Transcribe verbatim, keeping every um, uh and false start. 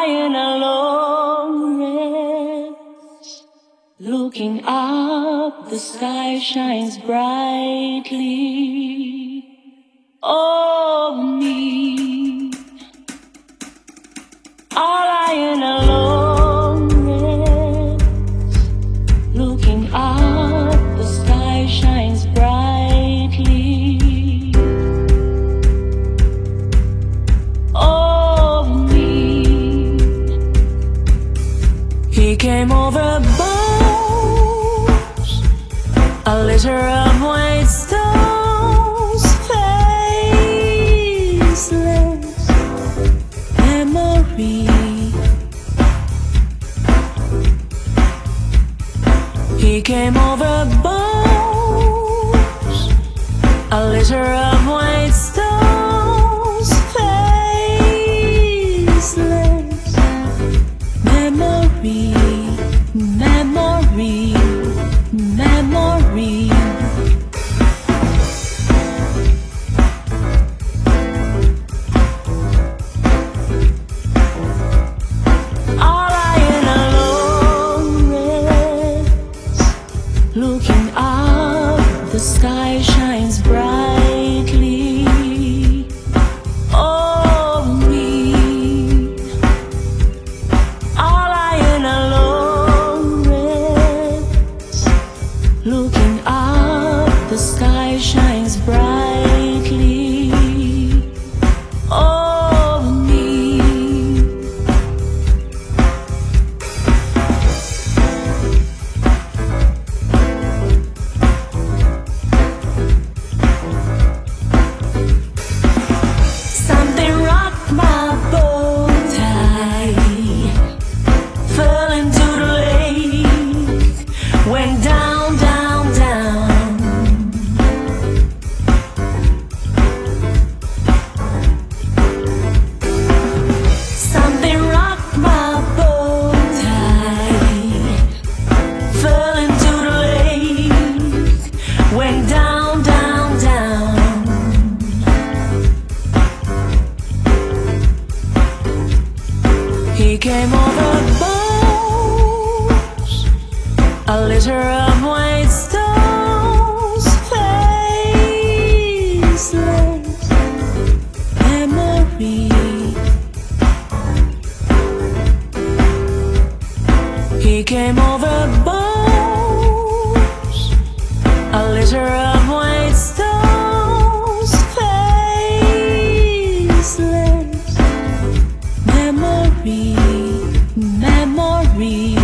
lying alone, rest, looking up, the sky shines brightly over me. All lying alone, rest, looking up, the sky shines brightly over me. He came over bones, a litter of white stones, faceless memory. He came over bones, a litter of white stones, faceless memory, memory, memory. Looking up, the sky shines brightly over me. All lying alone, rest, looking up, the sky shines brightly over me. Went down, down, down. Something rocked my boat. I fell into the lake. Went down, down, down. He came over bones, a litter of white stones, faceless memory. He came over bones, a litter of white stones, faceless memory, memory.